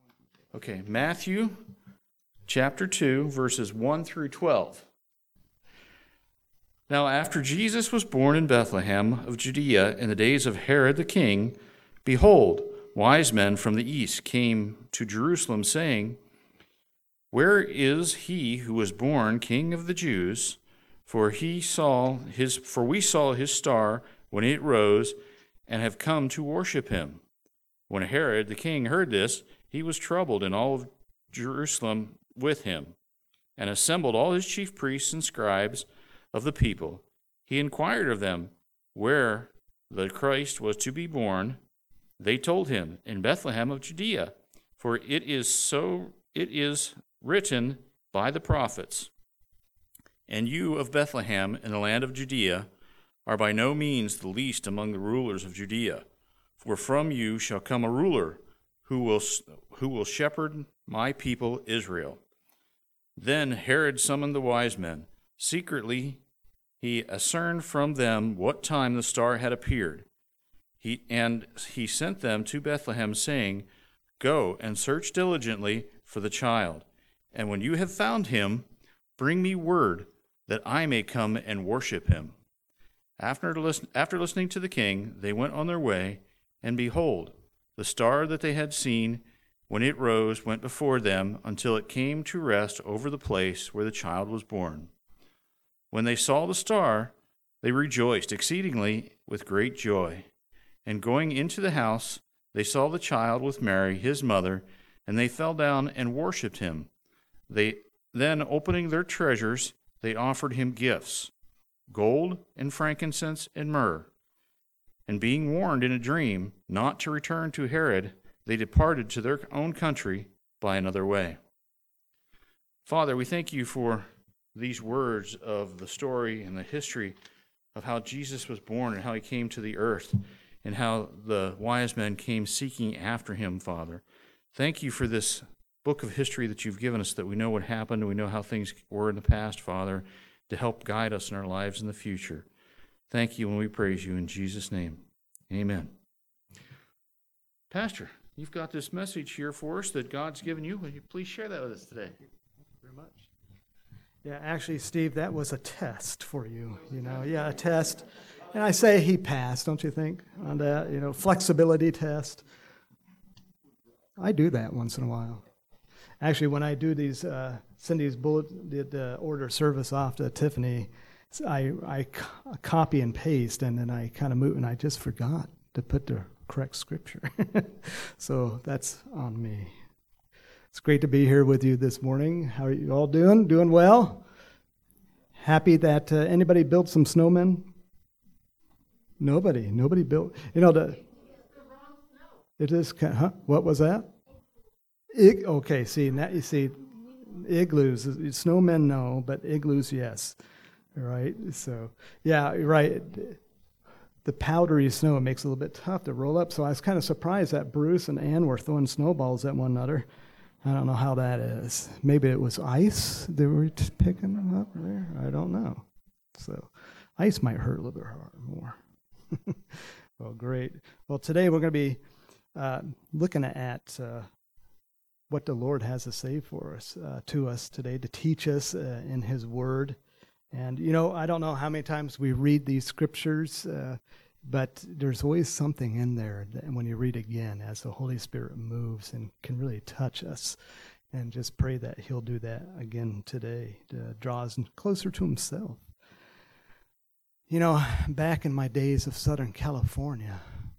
Okay, Matthew chapter 2, verses 1 through 12. Now, after Jesus was born in Bethlehem of Judea in the days of Herod the king, behold, wise men from the east came to Jerusalem, saying, Where is he who was born King of the Jews? For we saw his star when it rose, and have come to worship him. When Herod the king heard this, he was troubled, and all of Jerusalem with him, and assembled all his chief priests and scribes of the people. He inquired of them where the Christ was to be born. They told him, In Bethlehem of Judea, for it is written by the prophets, And you of Bethlehem in the land of Judea are by no means the least among the rulers of Judea, for from you shall come a ruler who will shepherd my people Israel. Then Herod summoned the wise men. Secretly he ascertained from them what time the star had appeared. He sent them to Bethlehem, saying, Go and search diligently for the child, and when you have found him, bring me word that I may come and worship him. After listening to the king, they went on their way, and behold, the star that they had seen when it rose went before them until it came to rest over the place where the child was born. When they saw the star, they rejoiced exceedingly with great joy. And going into the house, they saw the child with Mary, his mother, and they fell down and worshipped him. Then, opening their treasures, they offered him gifts, gold and frankincense and myrrh. And being warned in a dream not to return to Herod, they departed to their own country by another way. Father, we thank you for these words of the story and the history of how Jesus was born and how he came to the earth and how the wise men came seeking after him, Father. Thank you for this book of history that you've given us, that we know what happened and we know how things were in the past, Father, to help guide us in our lives in the future. Thank you, and we praise you in Jesus' name. Amen. Pastor, you've got this message here for us that God's given you. Will you please share that with us today? Thank you very much. Yeah, actually, Steve, that was a test for you. A test. And I say he passed, don't you think, on that, flexibility test. I do that once in a while. Actually, when I do these, Cindy's order service off to Tiffany, I copy and paste, and then I kind of move, and I just forgot to put the correct scripture. So that's on me. It's great to be here with you this morning. How are you all doing? Doing well? Happy that anybody built some snowmen? Nobody built. It is. What was that? Okay. See, now you see, igloos. Snowmen, no, but igloos, yes. Right. So, yeah, right. The powdery snow makes it a little bit tough to roll up. So I was kind of surprised that Bruce and Ann were throwing snowballs at one another. I don't know how that is. Maybe it was ice they were picking them up there. I don't know. So ice might hurt a little bit more. Well, great. Well, today we're going to be looking at what the Lord has to say for us, to us today, to teach us in His Word. And, I don't know how many times we read these scriptures, but there's always something in there that when you read again as the Holy Spirit moves and can really touch us. And just pray that He'll do that again today to draw us closer to Himself. Back in my days of Southern California,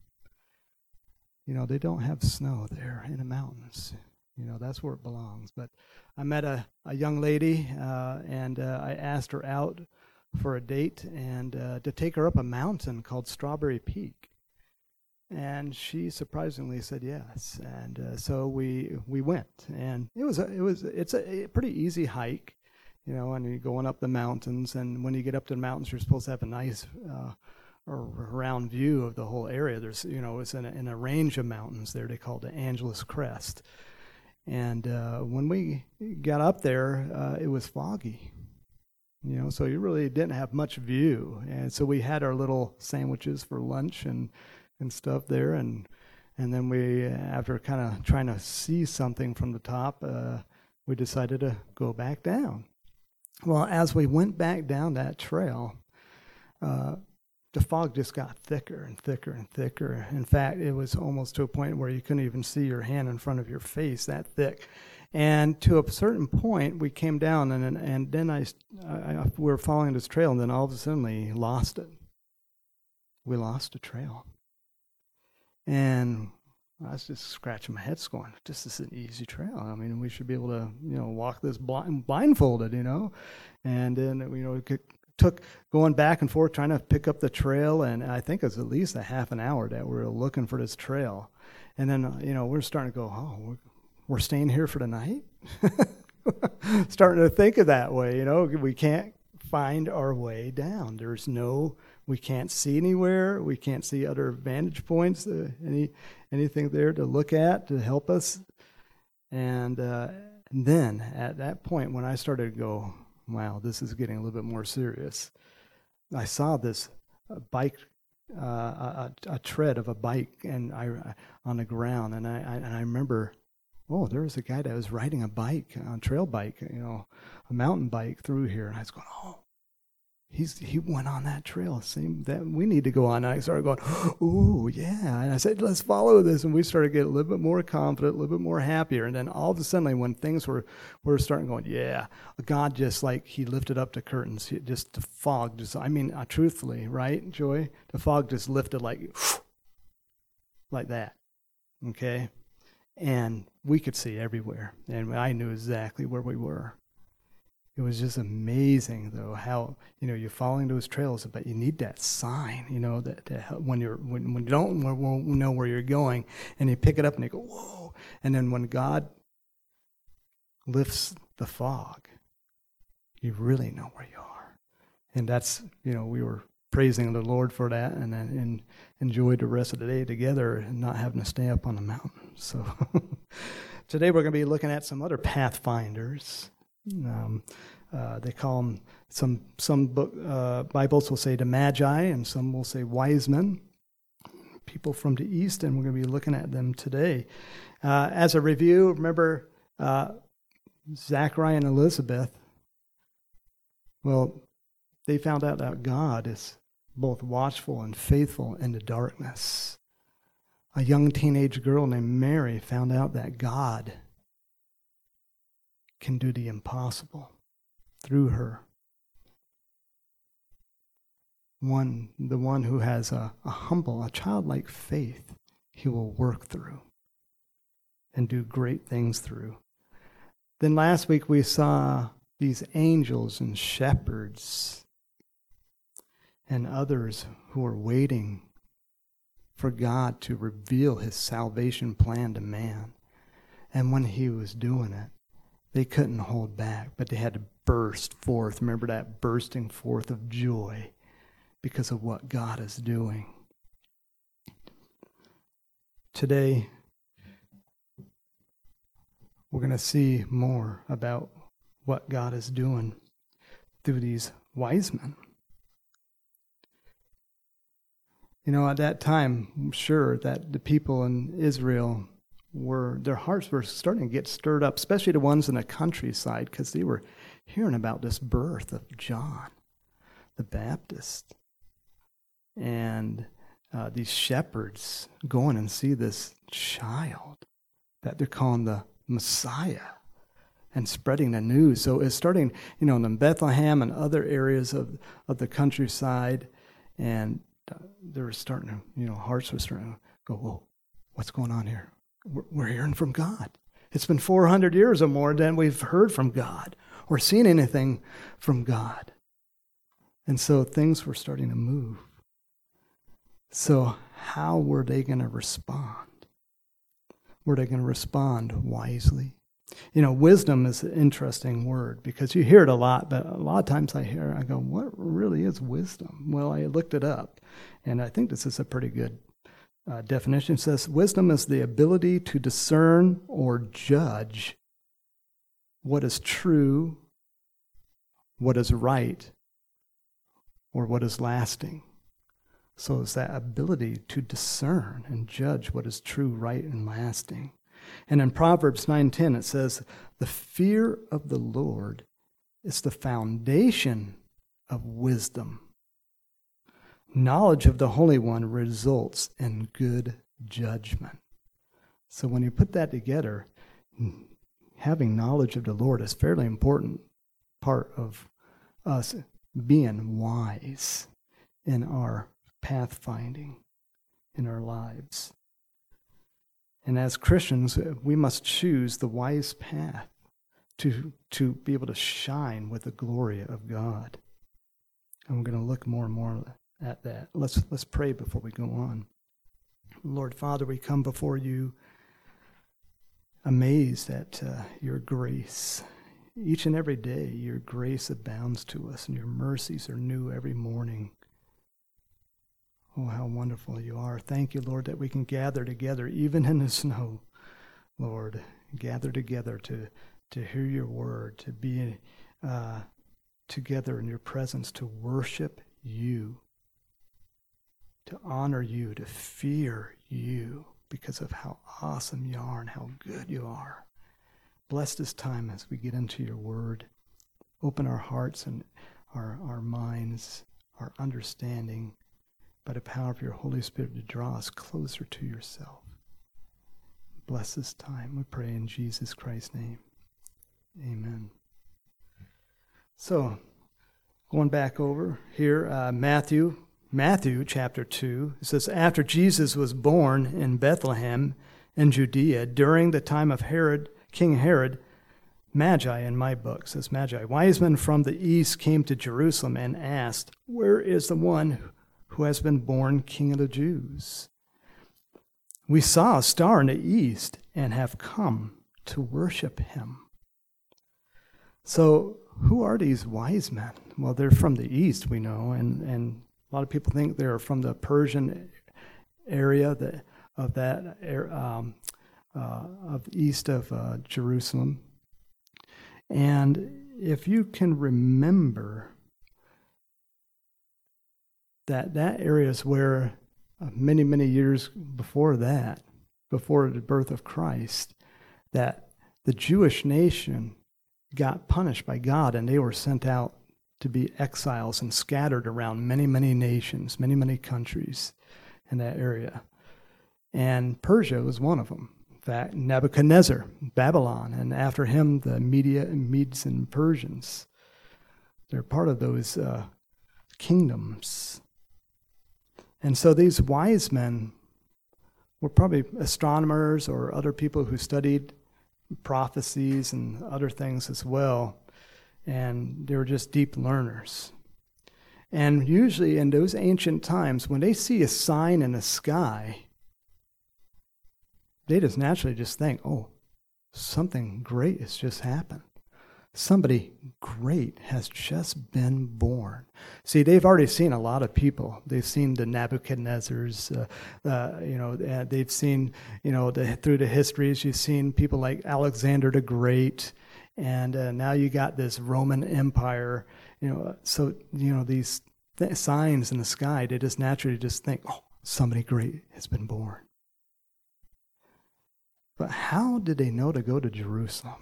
they don't have snow there in the mountains. That's where it belongs. But I met a young lady, and I asked her out for a date and to take her up a mountain called Strawberry Peak. And she surprisingly said yes. And so we went. And it's a pretty easy hike, and you're going up the mountains. And when you get up to the mountains, you're supposed to have a nice round view of the whole area. There's, it's in a range of mountains there. They call it the Angeles Crest. And when we got up there, it was foggy, so you really didn't have much view. And so we had our little sandwiches for lunch and stuff there. And And then we, after kind of trying to see something from the top, we decided to go back down. Well, as we went back down that trail, the fog just got thicker and thicker and thicker. In fact, it was almost to a point where you couldn't even see your hand in front of your face, that thick. And to a certain point, we came down, and then we were following this trail, and then all of a sudden we lost it. We lost the trail. And I was just scratching my head going, this is an easy trail. I mean, we should be able to, walk this blindfolded, And then, it took going back and forth trying to pick up the trail, and I think it was at least a half an hour that we were looking for this trail. And then, we're starting to go, we're staying here for the night? Starting to think of that way, we can't find our way down. We can't see anywhere. We can't see other vantage points, anything there to look at to help us. And then at that point, when I started to go, wow, this is getting a little bit more serious, I saw this bike, a tread of a bike, and on the ground, and I remember, oh, there was a guy that was riding a bike, a trail bike, a mountain bike through here, and I was going, oh. He went on that trail, same that we need to go on. And I started going, ooh, yeah. And I said, let's follow this. And we started getting a little bit more confident, a little bit more happier. And then all of a sudden, when things were starting going, yeah, God just he lifted up the curtains. Just the fog, truthfully, right, Joy? The fog just lifted like that, okay? And we could see everywhere. And I knew exactly where we were. It was just amazing, though, how you're following those trails, but you need that sign, that when you don't know where you're going, and you pick it up and you go, whoa, and then when God lifts the fog, you really know where you are, and that's we were praising the Lord for that, and enjoyed the rest of the day together, and not having to stay up on the mountain. So today we're going to be looking at some other pathfinders. They call them, some Bibles will say the Magi, and some will say wise men, people from the East, and we're going to be looking at them today. As a review, remember Zachariah and Elizabeth. Well, they found out that God is both watchful and faithful in the darkness. A young teenage girl named Mary found out that God can do the impossible through her. The one who has a humble, a childlike faith, he will work through and do great things through. Then last week we saw these angels and shepherds and others who are waiting for God to reveal his salvation plan to man. And when he was doing it, they couldn't hold back, but they had to burst forth. Remember that bursting forth of joy because of what God is doing. Today, we're going to see more about what God is doing through these wise men. At that time, I'm sure that the people in Israel their hearts were starting to get stirred up, especially the ones in the countryside, because they were hearing about this birth of John the Baptist. And these shepherds going and see this child that they're calling the Messiah and spreading the news. So it's starting, in Bethlehem and other areas of the countryside, and they were starting to, hearts were starting to go, whoa, what's going on here? We're hearing from God. It's been 400 years or more than we've heard from God or seen anything from God. And so things were starting to move. So how were they going to respond? Were they going to respond wisely? Wisdom is an interesting word because you hear it a lot, but a lot of times I go, what really is wisdom? Well, I looked it up, and I think this is a pretty good definition. Says wisdom is the ability to discern or judge what is true, what is right, or what is lasting. So it's that ability to discern and judge what is true, right, and lasting. And in Proverbs 9:10 it says, the fear of the Lord is the foundation of wisdom. Knowledge of the Holy One results in good judgment. So when you put that together, having knowledge of the Lord is a fairly important part of us being wise in our pathfinding in our lives. And as Christians, we must choose the wise path to be able to shine with the glory of God. And we're going to look more and more at that. Let's pray before we go on. Lord Father, we come before you amazed at your grace. Each and every day, your grace abounds to us, and your mercies are new every morning. Oh, how wonderful you are. Thank you, Lord, that we can gather together, even in the snow, Lord, gather together to hear your word, to be together in your presence, to worship you, to honor you, to fear you because of how awesome you are and how good you are. Bless this time as we get into your word. Open our hearts and our minds, our understanding, by the power of your Holy Spirit to draw us closer to yourself. Bless this time, we pray in Jesus Christ's name. Amen. So, going back over here, Matthew chapter 2, it says, after Jesus was born in Bethlehem in Judea, during the time of King Herod, Magi, in my book says Magi, wise men from the east came to Jerusalem and asked, where is the one who has been born King of the Jews? We saw a star in the east and have come to worship him. So who are these wise men? Well, they're from the east, we know, and a lot of people think they're from the Persian area of east of Jerusalem. And if you can remember, that area is where many, many years before that, before the birth of Christ, that the Jewish nation got punished by God and they were sent out to be exiles and scattered around many, many nations, many, many countries in that area. And Persia was one of them. In fact, Nebuchadnezzar, Babylon, and after him the Medes and Persians. They're part of those kingdoms. And so these wise men were probably astronomers or other people who studied prophecies and other things as well. And they were just deep learners. And usually in those ancient times, when they see a sign in the sky, they just naturally just think, oh, something great has just happened. Somebody great has just been born. See, they've already seen a lot of people. They've seen the Nebuchadnezzars, they've seen, through the histories, you've seen people like Alexander the Great, and now you got this Roman Empire, these signs in the sky, they just naturally just think, oh, somebody great has been born. But how did they know to go to Jerusalem?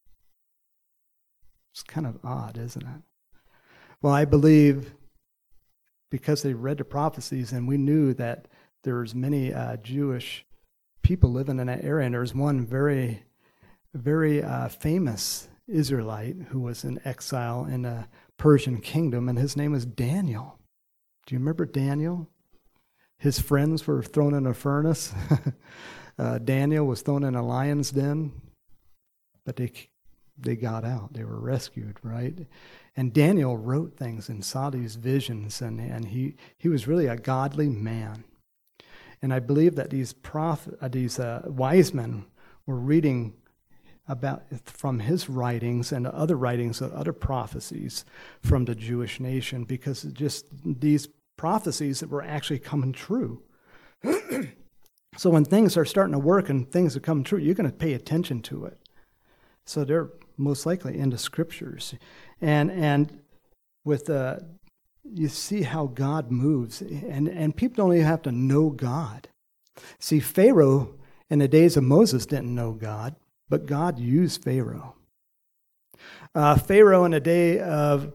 It's kind of odd, isn't it? Well, I believe because they read the prophecies and we knew that there's many Jewish people living in that area, and there's one very, very famous Israelite who was in exile in the Persian kingdom, and his name was Daniel. Do you remember Daniel? His friends were thrown in a furnace. Daniel was thrown in a lion's den, but they got out. They were rescued, right? And Daniel wrote things and saw these visions, and he was really a godly man. And I believe that these wise men were reading about from his writings and other writings of other prophecies from the Jewish nation, because just these prophecies that were actually coming true. So when things are starting to work and things are coming true, you're going to pay attention to it. So they're most likely into scriptures. And with you see how God moves. And people don't even have to know God. See, Pharaoh in the days of Moses didn't know God, but God used Pharaoh. Pharaoh in the day of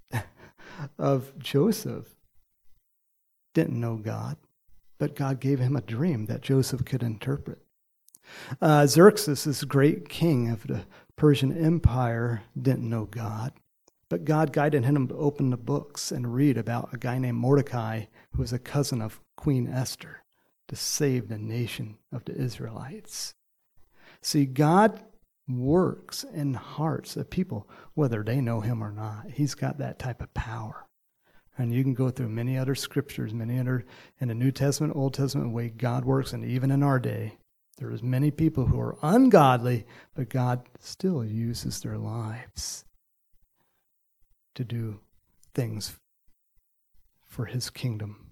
Joseph didn't know God, but God gave him a dream that Joseph could interpret. Xerxes, this great king of the Persian Empire, didn't know God, but God guided him to open the books and read about a guy named Mordecai, who was a cousin of Queen Esther, to save the nation of the Israelites. See, God works in hearts of people, whether they know him or not. He's got that type of power. And you can go through many other scriptures, many other in the New Testament, Old Testament, way God works, and even in our day, there's many people who are ungodly, but God still uses their lives to do things for his kingdom.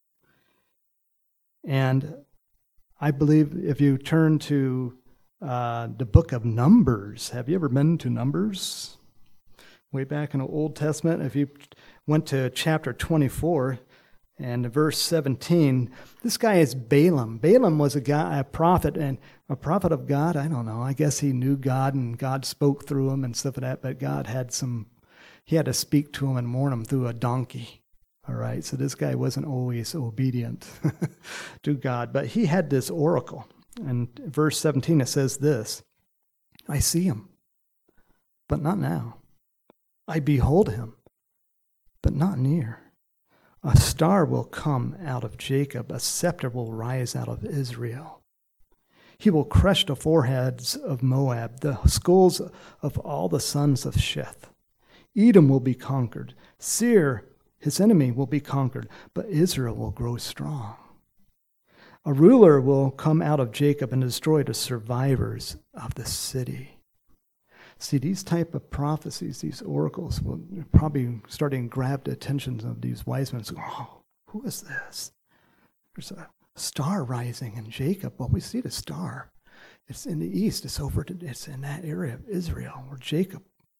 And I believe if you turn to the book of Numbers, have you ever been to Numbers? Way back in the Old Testament, if you went to chapter 24 and verse 17, this guy is Balaam. Balaam was a prophet, and a prophet of God. I don't know. I guess he knew God, and God spoke through him and stuff like that. But God he had to speak to him and warn him through a donkey. All right. So this guy wasn't always obedient to God, but he had this oracle. And verse 17 it says this: I see him, but not now. I behold him, but not near. A star will come out of Jacob, a scepter will rise out of Israel. He will crush the foreheads of Moab, the skulls of all the sons of Sheth. Edom will be conquered. Seir, his enemy, will be conquered, but Israel will grow strong. A ruler will come out of Jacob and destroy the survivors of the city. See, these type of prophecies, these oracles, will probably starting to grab the attention of these wise men. So, oh, who is this? There's a star rising in Jacob. Well, we see the star. It's in the east. It's in that area of Israel where Jacob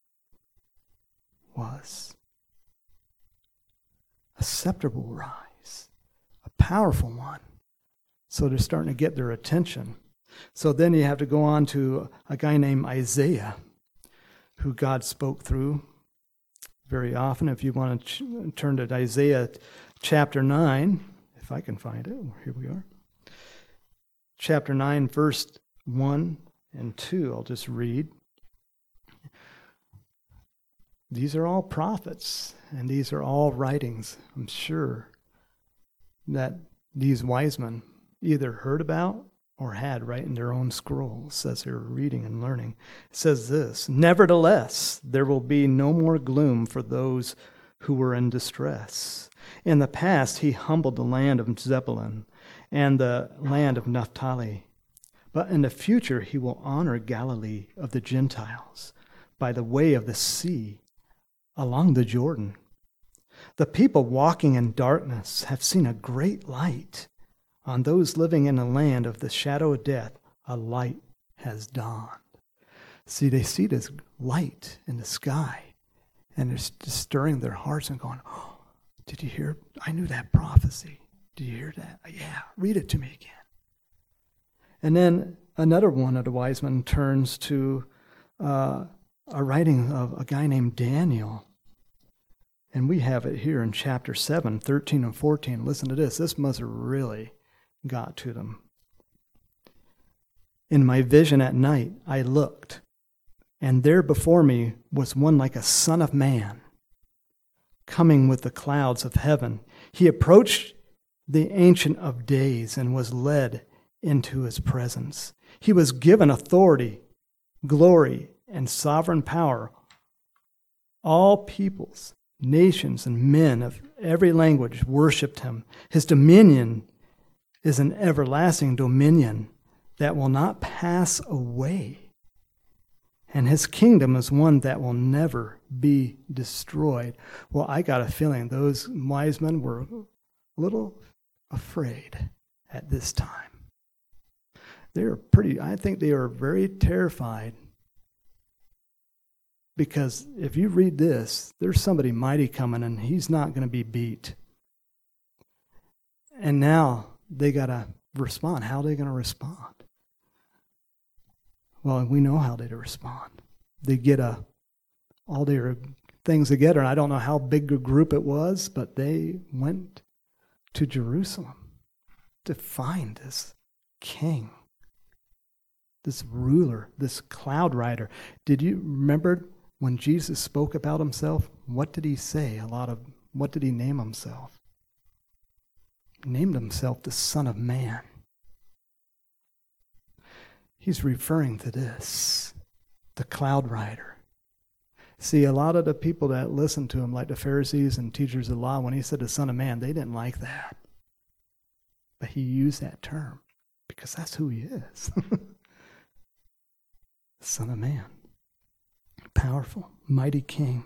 was. A scepter will rise, a powerful one. So they're starting to get their attention. So then you have to go on to a guy named Isaiah, who God spoke through very often. If you want to turn to Isaiah chapter 9, if I can find it, here we are. Chapter 9, verse 1 and 2, I'll just read. These are all prophets, and these are all writings, I'm sure, that these wise men either heard about or had right in their own scrolls as they were reading and learning. It says this: Nevertheless, there will be no more gloom for those who were in distress. In the past, he humbled the land of Zebulun and the land of Naphtali. But in the future, he will honor Galilee of the Gentiles by the way of the sea along the Jordan. The people walking in darkness have seen a great light. On those living in the land of the shadow of death, a light has dawned. See, they see this light in the sky, and it's just stirring their hearts and going, oh, did you hear? I knew that prophecy. Did you hear that? Yeah, read it to me again. And then another one of the wise men turns to a writing of a guy named Daniel. And we have it here in chapter 7, 13 and 14. Listen to this. This must have really got to them. In my vision at night, I looked, and there before me was one like a son of man, coming with the clouds of heaven. He approached the Ancient of Days and was led into his presence. He was given authority, glory, and sovereign power. All peoples, nations, and men of every language worshipped him. His dominion is an everlasting dominion that will not pass away. And his kingdom is one that will never be destroyed. Well, I got a feeling those wise men were a little afraid at this time. I think they were very terrified Because if you read this, there's somebody mighty coming, and he's not going to be beat. And now they got to respond. How are they going to respond? Well, we know how they respond. They get all their things together, and I don't know how big a group it was, but they went to Jerusalem to find this king, this ruler, this cloud rider. Did you remember when Jesus spoke about himself? What did he say? What did he name himself? He named himself the Son of Man. He's referring to this, the cloud rider. See, a lot of the people that listened to him, like the Pharisees and teachers of the law, when he said the Son of Man, they didn't like that. But he used that term because that's who he is. The Son of Man. Powerful, mighty king.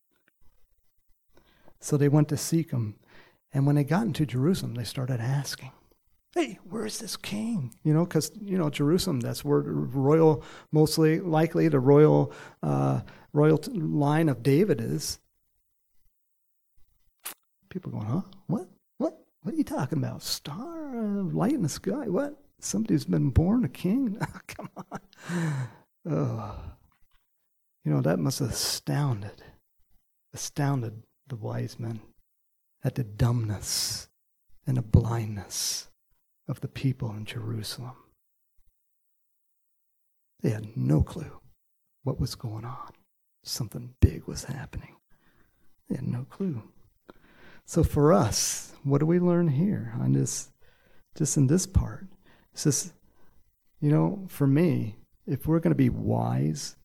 So they went to seek him. And when they got into Jerusalem, they started asking, hey, where's this king? Because, Jerusalem, that's where royal, mostly likely the royal line of David is. People going, huh? What? What are you talking about? Star of light in the sky? What? Somebody's been born a king? Oh, come on. Oh. That must have astounded the wise men at the dumbness and the blindness of the people in Jerusalem. They had no clue what was going on. Something big was happening. They had no clue. So for us, what do we learn here on this, just in this part? It's just, for me, if we're going to be wise,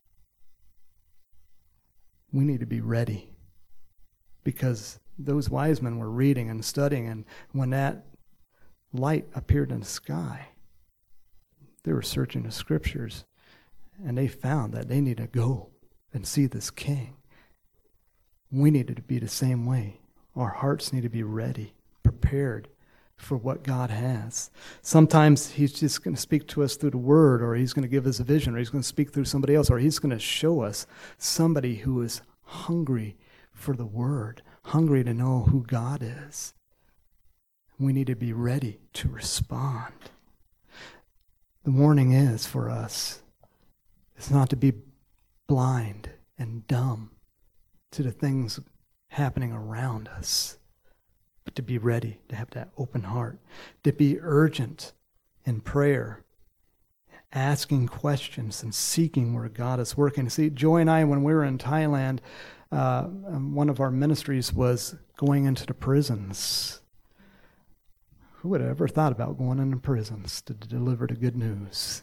we need to be ready. Because those wise men were reading and studying, and when that light appeared in the sky, they were searching the scriptures, and they found that they need to go and see this king. We needed to be the same way. Our hearts need to be ready, prepared for what God has. Sometimes he's just going to speak to us through the word, or he's going to give us a vision, or he's going to speak through somebody else, or he's going to show us somebody who is hungry for the word, hungry to know who God is. We need to be ready to respond. The warning is for us, it's not to be blind and dumb to the things happening around us, but to be ready, to have that open heart, to be urgent in prayer, asking questions and seeking where God is working. See, Joy and I, when we were in Thailand, one of our ministries was going into the prisons. Who would have ever thought about going into prisons to deliver the good news?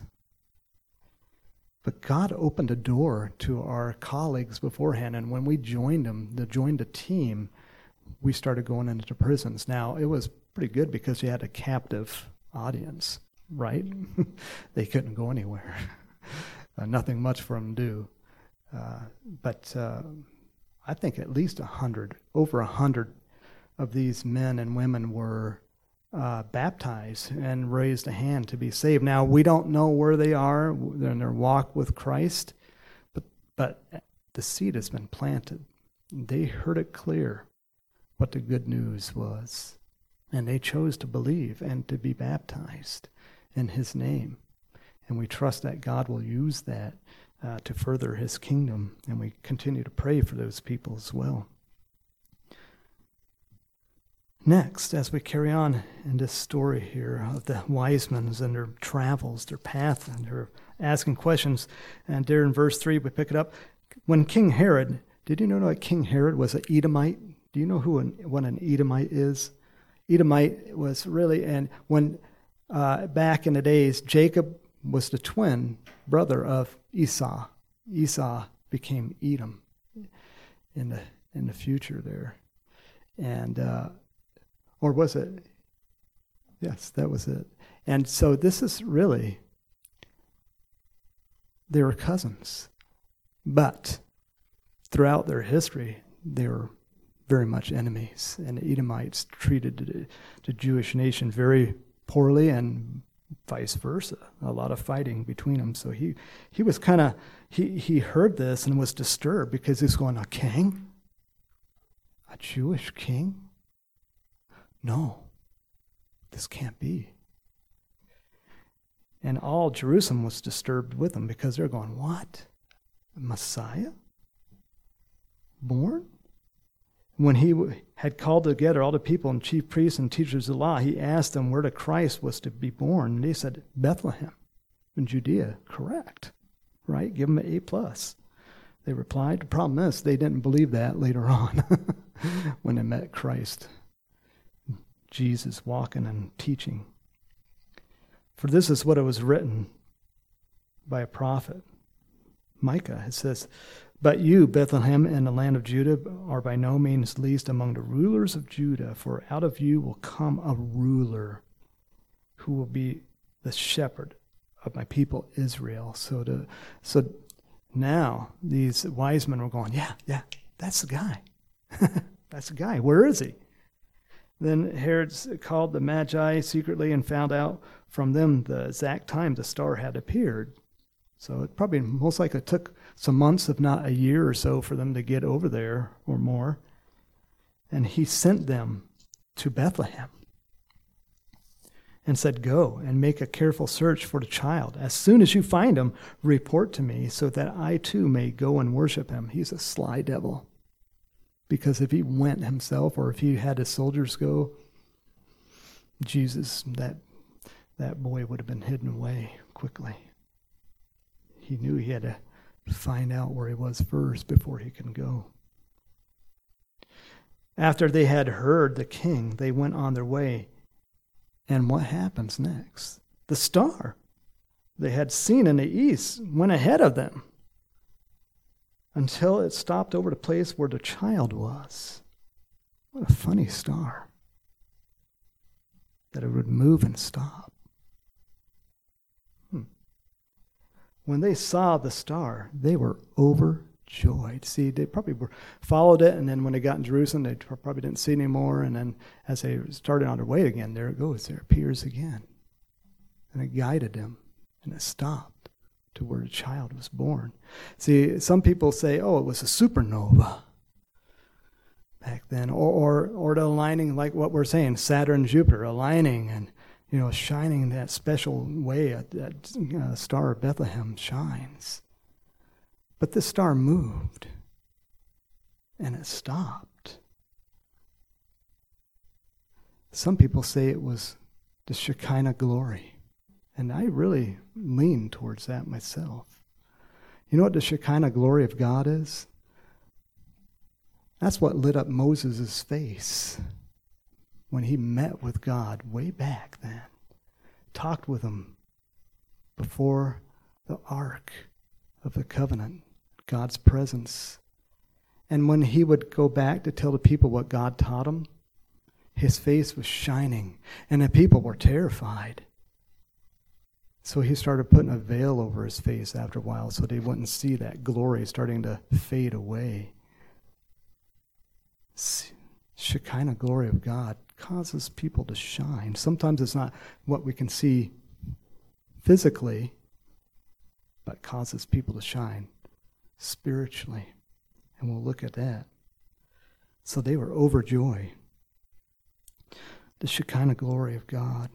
But God opened a door to our colleagues beforehand, and when we joined the team, we started going into the prisons. Now, it was pretty good because you had a captive audience, right? They couldn't go anywhere. Nothing much for them to do. But I think at least over 100 of these men and women were baptized and raised a hand to be saved. Now, we don't know where they are in their walk with Christ, but the seed has been planted. They heard it clear what the good news was, and they chose to believe and to be baptized in his name. And we trust that God will use that to further his kingdom, and we continue to pray for those people as well. Next, as we carry on in this story here of the wise men and their travels, their path, and their asking questions, and there in verse 3 we pick it up. When King Herod, did you know that King Herod was an Edomite? Do you know what an Edomite is? Edomite was really, and when back in the days, Jacob was the twin brother of Esau. Esau became Edom in the future there, and or was it? Yes, that was it. And so this is really, they were cousins, but throughout their history, they were very much enemies, and the Edomites treated the Jewish nation very poorly and vice versa, a lot of fighting between them. So he was kind of, he heard this and was disturbed because he's going, a king? A Jewish king? No, this can't be. And all Jerusalem was disturbed with him because they're going, what? Messiah? Born? When he had called together all the people and chief priests and teachers of the law, he asked them where the Christ was to be born. And they said, Bethlehem in Judea. Correct. Right? Give them an A+. They replied. The problem is they didn't believe that later on when they met Christ, Jesus walking and teaching. For this is what it was written by a prophet, Micah. It says, but you, Bethlehem, in the land of Judah, are by no means least among the rulers of Judah, for out of you will come a ruler who will be the shepherd of my people Israel. So now these wise men were going, yeah, that's the guy. That's the guy. Where is he? Then Herod called the Magi secretly and found out from them the exact time the star had appeared. So it probably most likely took some months, if not a year or so, for them to get over there or more. And he sent them to Bethlehem and said, go and make a careful search for the child. As soon as you find him, report to me so that I too may go and worship him. He's a sly devil. Because if he went himself or if he had his soldiers go, Jesus, that boy would have been hidden away quickly. He knew he had to find out where he was first before he can go. After they had heard the king, they went on their way. And what happens next? The star they had seen in the east went ahead of them until it stopped over the place where the child was. What a funny star. That it would move and stop. When they saw the star, they were overjoyed. See, they probably followed it, and then when they got in Jerusalem, they probably didn't see it anymore. And then as they started on their way again, there it goes. There it appears again. And it guided them, and it stopped to where the child was born. See, some people say, oh, it was a supernova back then, or the aligning, like what we're saying, Saturn, Jupiter, aligning and shining that special way that star of Bethlehem shines. But this star moved, and it stopped. Some people say it was the Shekinah glory, and I really lean towards that myself. You know what the Shekinah glory of God is? That's what lit up Moses' face when he met with God way back then, talked with him before the Ark of the Covenant, God's presence. And when he would go back to tell the people what God taught him, his face was shining, and the people were terrified. So he started putting a veil over his face after a while so they wouldn't see that glory starting to fade away. Shekinah glory of God causes people to shine. Sometimes it's not what we can see physically, but causes people to shine spiritually. And we'll look at that. So they were overjoyed. The Shekinah glory of God.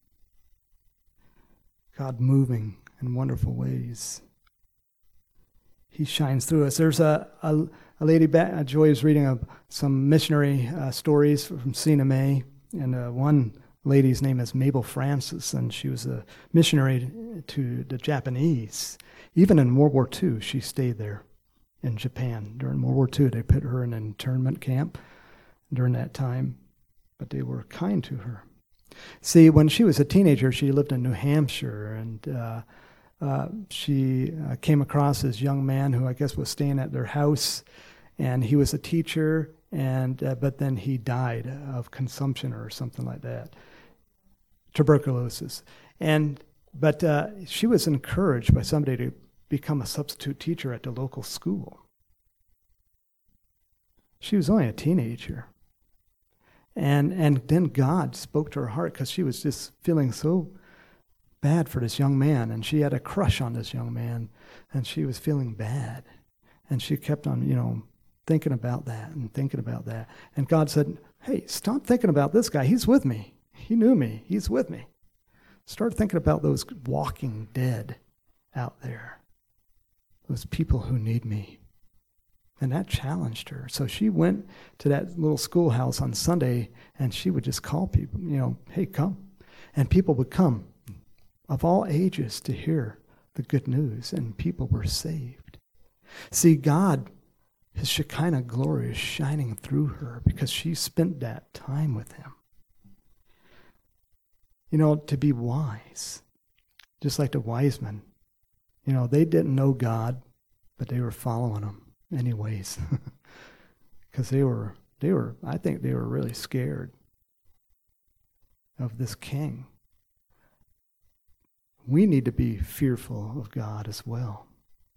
God moving in wonderful ways. He shines through us. There's a lady, Joy was reading some missionary stories from CNMA, and one lady's name is Mabel Francis, and she was a missionary to the Japanese. Even in World War II, she stayed there in Japan. During World War II, they put her in an internment camp during that time, but they were kind to her. See, when she was a teenager, she lived in New Hampshire, and she came across this young man who I guess was staying at their house, and he was a teacher, and but then he died of consumption or something like that, tuberculosis. But she was encouraged by somebody to become a substitute teacher at the local school. She was only a teenager. And then God spoke to her heart because she was just feeling so bad for this young man, and she had a crush on this young man, and she was feeling bad. And she kept on, thinking about that and thinking about that. And God said, hey, stop thinking about this guy. He's with me. He knew me. He's with me. Start thinking about those walking dead out there, those people who need me. And that challenged her. So she went to that little schoolhouse on Sunday, and she would just call people, hey, come. And people would come of all ages to hear the good news, and people were saved. See, God, His Shekinah glory is shining through her because she spent that time with Him. To be wise, just like the wise men. They didn't know God, but they were following Him anyways. Because I think they were really scared of this king. We need to be fearful of God as well.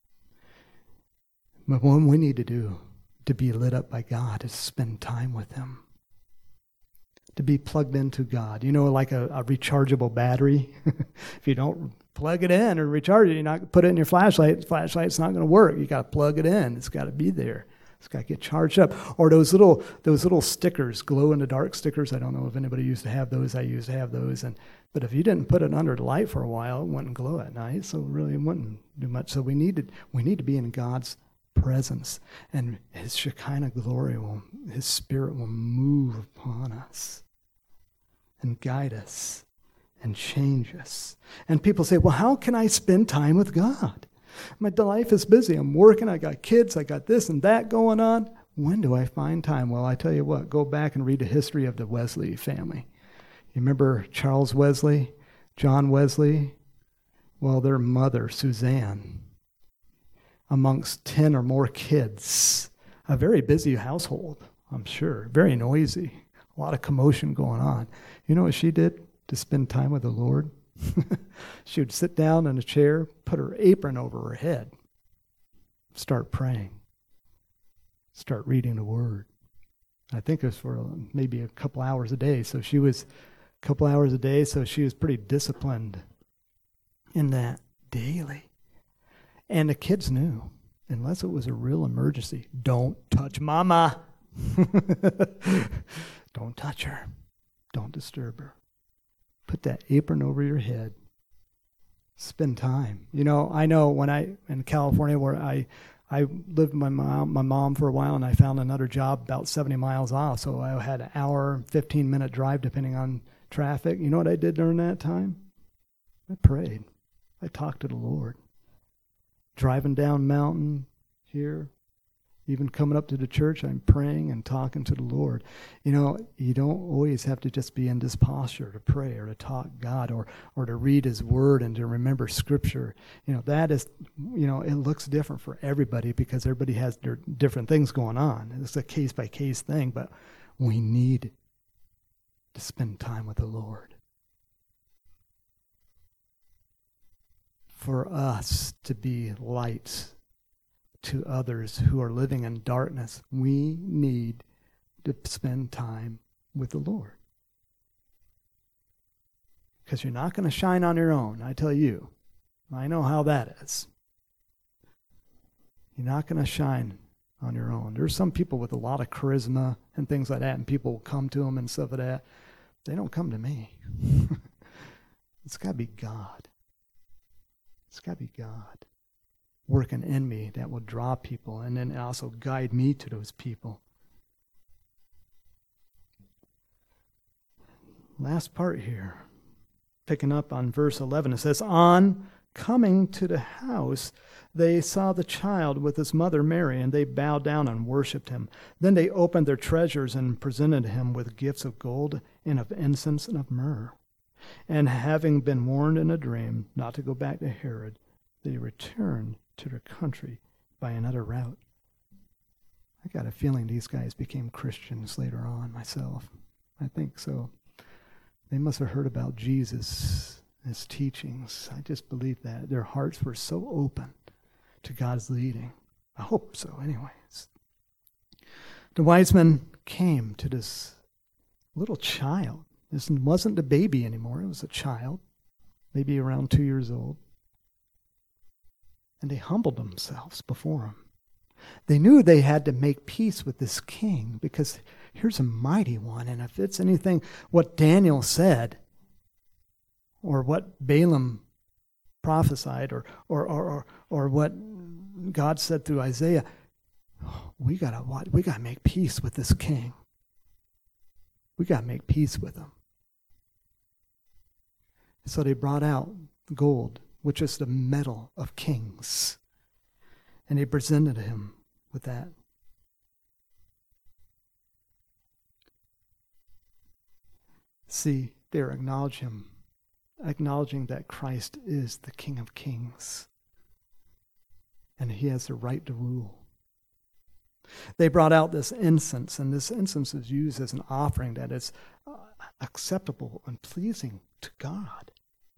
But what we need to do to be lit up by God is spend time with Him. To be plugged into God. Like a rechargeable battery. If you don't plug it in or recharge it, you're not put it in your flashlight. The flashlight's not going to work. You got to plug it in. It's got to be there. It's got to get charged up. Or those little stickers, glow in the dark stickers. I don't know if anybody used to have those. I used to have those. But if you didn't put it under the light for a while, it wouldn't glow at night. So really it wouldn't do much. So we need to be in God's presence, and His Shekinah glory His Spirit will move upon us and guide us and change us. And people say, well, how can I spend time with God? My life is busy. I'm working. I got kids. I got this and that going on. When do I find time? Well, I tell you what, go back and read the history of the Wesley family. You remember Charles Wesley, John Wesley? Well, their mother, Suzanne, amongst 10 or more kids, a very busy household, I'm sure, very noisy, a lot of commotion going on. You know what she did to spend time with the Lord? She would sit down in a chair, put her apron over her head, start praying, start reading the Word. I think it was for maybe a couple hours a day. So she was pretty disciplined in that daily. And the kids knew, unless it was a real emergency, don't touch Mama. Don't touch her. Don't disturb her. Put that apron over your head. Spend time. I know when in California where I lived with my mom for a while, and I found another job about 70 miles off. So I had an hour, 15-minute drive depending on traffic. You know what I did during that time? I prayed. I talked to the Lord. Driving down mountain here, even coming up to the church, I'm praying and talking to the Lord. You don't always have to just be in this posture to pray or to talk God or to read His Word and to remember Scripture. That is, it looks different for everybody because everybody has their different things going on. It's a case-by-case thing, but we need to spend time with the Lord. For us to be lights to others who are living in darkness, we need to spend time with the Lord. Because you're not going to shine on your own, I tell you. I know how that is. You're not going to shine on your own. There's some people with a lot of charisma and things like that, and people will come to them and stuff like that. They don't come to me. It's got to be God. It's got to be God working in me that will draw people and then also guide me to those people. Last part here, picking up on verse 11, it says, on coming to the house, they saw the child with his mother Mary, and they bowed down and worshipped him. Then they opened their treasures and presented him with gifts of gold and of incense and of myrrh. And having been warned in a dream not to go back to Herod, they returned to their country by another route. I got a feeling these guys became Christians later on myself. I think so. They must have heard about Jesus, His teachings. I just believe that. Their hearts were so open to God's leading. I hope so, anyways. The wise men came to this little child. This wasn't a baby anymore. It was a child. maybe around 2 years old. And they humbled themselves before him. They knew they had to make peace with this king because here's a mighty one. And if it's anything what Daniel said or what Balaam prophesied or what God said through Isaiah, we gotta make peace with this king. We gotta make peace with him. So they brought out gold, which is the metal of kings. And they presented him with that. See, they're acknowledging that Christ is the King of Kings. And he has the right to rule. They brought out this incense, and this incense is used as an offering that is acceptable and pleasing to God.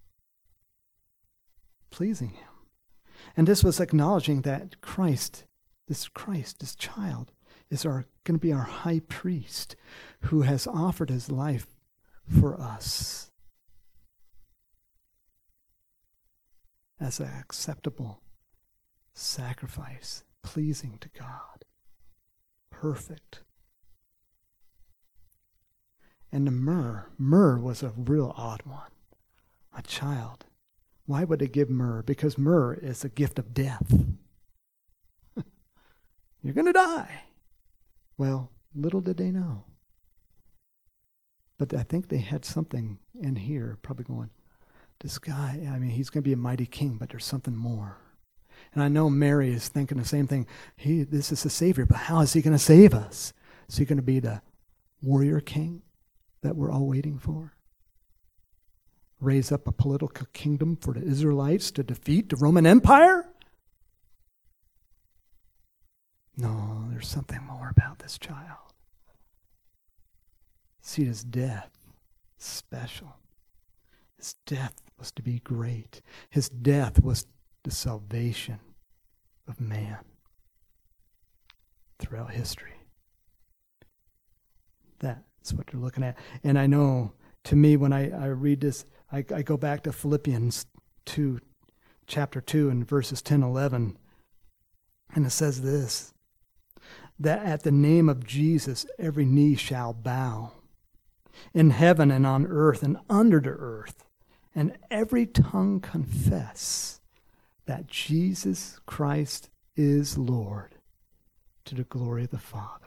Pleasing him. And this was acknowledging that Christ, this child, is going to be our high priest who has offered his life for us as an acceptable sacrifice, pleasing to God, perfect. And the myrrh was a real odd one, a child. Why would they give myrrh? Because myrrh is a gift of death. You're going to die. Well, little did they know. But I think they had something in here, probably going, this guy, he's going to be a mighty king, but there's something more. And I know Mary is thinking the same thing. This is the Savior, but how is he going to save us? Is he going to be the warrior king that we're all waiting for? Raise up a political kingdom for the Israelites to defeat the Roman Empire? No, there's something more about this child. See, his death, special. His death was to be great. His death was the salvation of man throughout history. That's what they're looking at. And I know, to me, when I read this, I go back to Philippians 2, chapter 2, and verses 10, 11. And it says this, that at the name of Jesus, every knee shall bow, in heaven and on earth and under the earth, and every tongue confess that Jesus Christ is Lord, to the glory of the Father.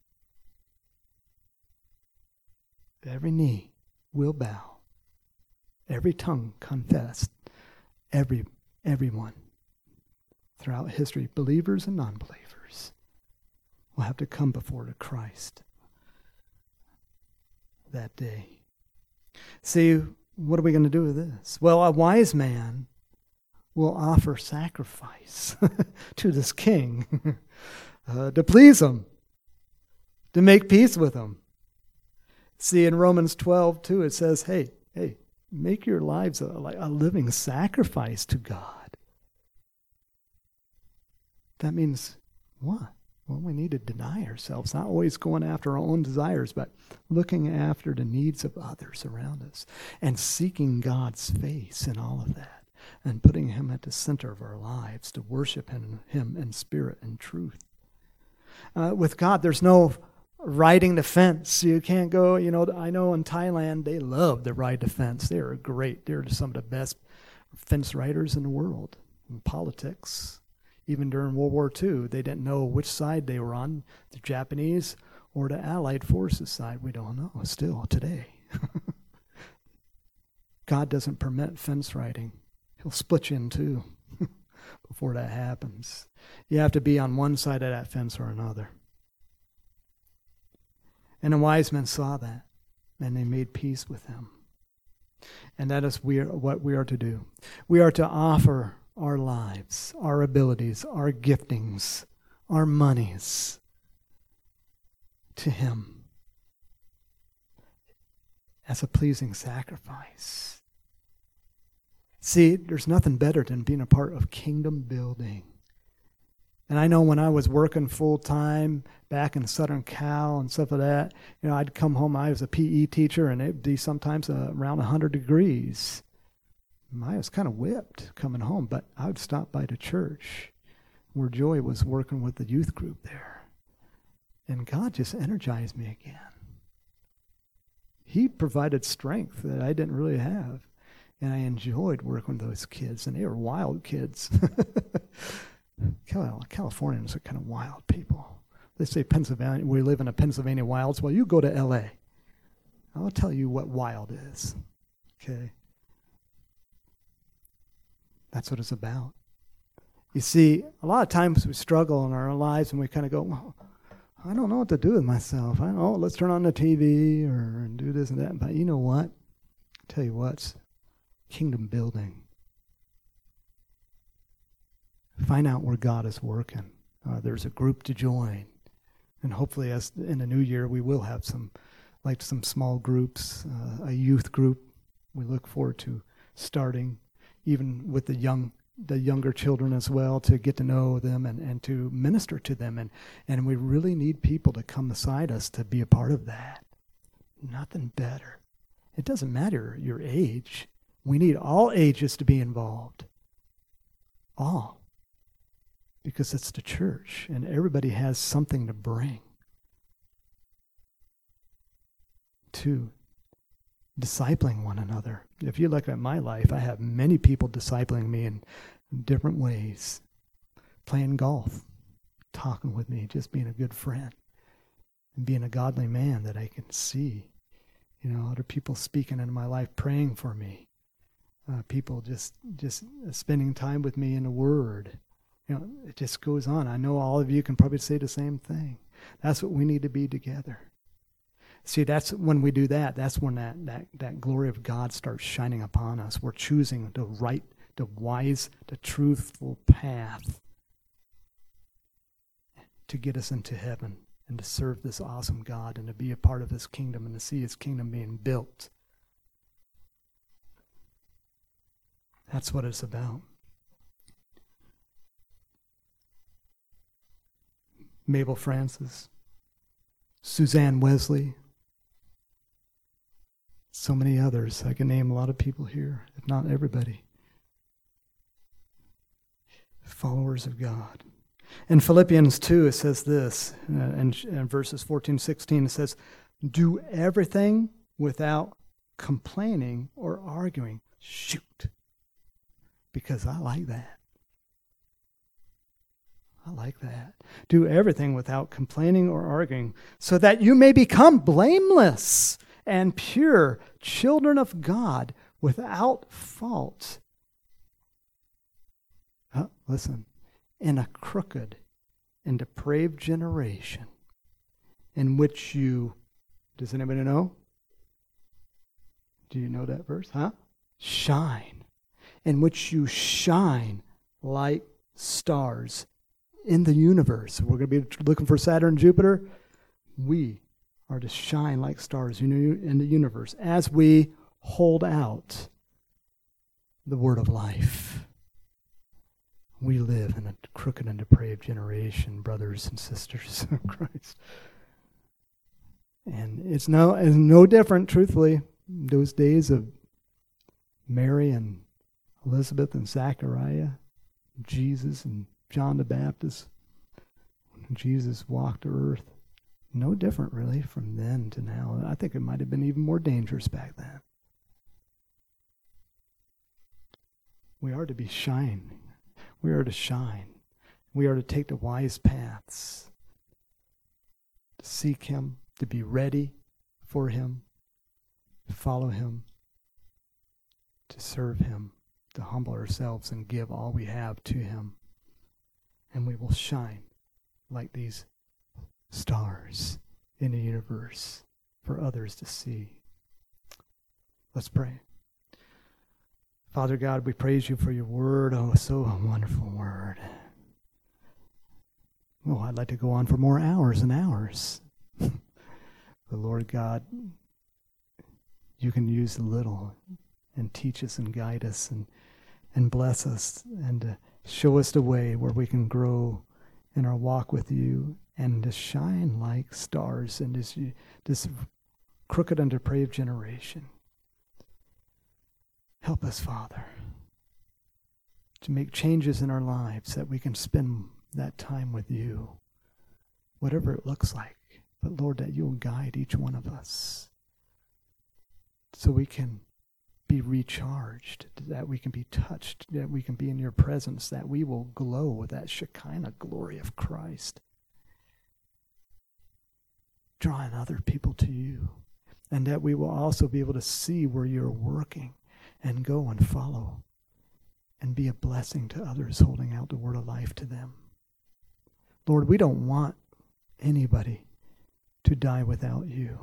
Every knee will bow. Every tongue confess. Everyone throughout history, believers and non-believers, will have to come before the Christ that day. See, what are we going to do with this? Well, a wise man will offer sacrifice to this king to please him, to make peace with him. See, in Romans 12:2, it says, hey, make your lives a living sacrifice to God. That means what? Well, we need to deny ourselves, not always going after our own desires, but looking after the needs of others around us and seeking God's face in all of that and putting him at the center of our lives to worship him in spirit and truth. With God, there's no riding the fence. You can't go, I know in Thailand, they love to ride the fence. They're great. They're some of the best fence riders in the world in politics. Even during World War II, they didn't know which side they were on, the Japanese or the Allied forces side. We don't know still today. God doesn't permit fence riding. He'll split you in two before that happens. You have to be on one side of that fence or another. And the wise men saw that, and they made peace with him. And that is what we are to do. We are to offer our lives, our abilities, our giftings, our monies to him as a pleasing sacrifice. See, there's nothing better than being a part of kingdom building. And I know when I was working full-time back in Southern Cal and stuff like that, I'd come home, I was a PE teacher, and it'd be sometimes around 100 degrees. I was kind of whipped coming home, but I would stop by the church where Joy was working with the youth group there. And God just energized me again. He provided strength that I didn't really have. And I enjoyed working with those kids, and they were wild kids. Californians are kind of wild people. They say Pennsylvania, we live in the Pennsylvania wilds. Well, you go to L.A. I'll tell you what wild is. Okay? That's what it's about. You see, a lot of times we struggle in our lives and we kind of go, well, I don't know what to do with myself. I don't know, let's turn on the TV or do this and that. But you know what? I'll tell you what's kingdom building. Find out where God is working. There's a group to join. And hopefully as in the new year we will have some small groups, a youth group. We look forward to starting, even with the younger children as well, to get to know them and to minister to them. And we really need people to come beside us to be a part of that. Nothing better. It doesn't matter your age. We need all ages to be involved. All. Because it's the church, and everybody has something to bring to discipling one another. If you look at my life, I have many people discipling me in different ways. Playing golf, talking with me, just being a good friend, and being a godly man that I can see. Other people speaking into my life, praying for me. People just spending time with me in the Word. It just goes on. I know all of you can probably say the same thing. That's what we need to be together. See, that's when we do that, that's when that glory of God starts shining upon us. We're choosing the right, the wise, the truthful path to get us into heaven and to serve this awesome God and to be a part of His kingdom and to see His kingdom being built. That's what it's about. Mabel Francis, Suzanne Wesley, so many others. I can name a lot of people here, if not everybody. Followers of God. In Philippians 2, it says this, in verses 14, 16, it says, do everything without complaining or arguing. Shoot. Because I like that. I like that. Do everything without complaining or arguing, so that you may become blameless and pure, children of God, without fault. Listen, in a crooked and depraved generation, in which you, does anybody know? Do you know that verse? Shine. In which you shine like stars in the universe. We're going to be looking for Saturn and Jupiter. We are to shine like stars in the universe as we hold out the word of life. We live in a crooked and depraved generation, brothers and sisters of Christ. And it's no different, truthfully, those days of Mary and Elizabeth and Zachariah, Jesus and John the Baptist, when Jesus walked the earth. No different, really, from then to now. I think it might have been even more dangerous back then. We are to be shining. We are to shine. We are to take the wise paths, to seek Him, to be ready for Him, to follow Him, to serve Him, to humble ourselves and give all we have to Him. And we will shine like these stars in the universe for others to see. Let's pray. Father God, we praise you for your word. Oh, so a wonderful word. Oh, I'd like to go on for more hours and hours. But Lord God, you can use a little and teach us and guide us and bless us and show us the way where we can grow in our walk with you and to shine like stars in this crooked and depraved generation. Help us, Father. to make changes in our lives, that we can spend that time with you, whatever it looks like. But Lord, that you'll guide each one of us so we can be recharged, that we can be touched, that we can be in your presence, that we will glow with that Shekinah glory of Christ, drawing other people to you, and that we will also be able to see where you're working and go and follow and be a blessing to others, holding out the word of life to them. Lord, we don't want anybody to die without you.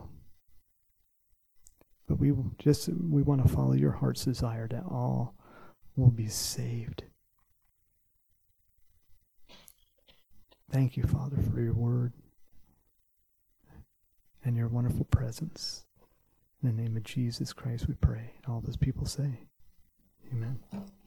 But we want to follow your heart's desire that all will be saved. Thank you, Father, for your word and your wonderful presence. In the name of Jesus Christ we pray. And all those people say, amen.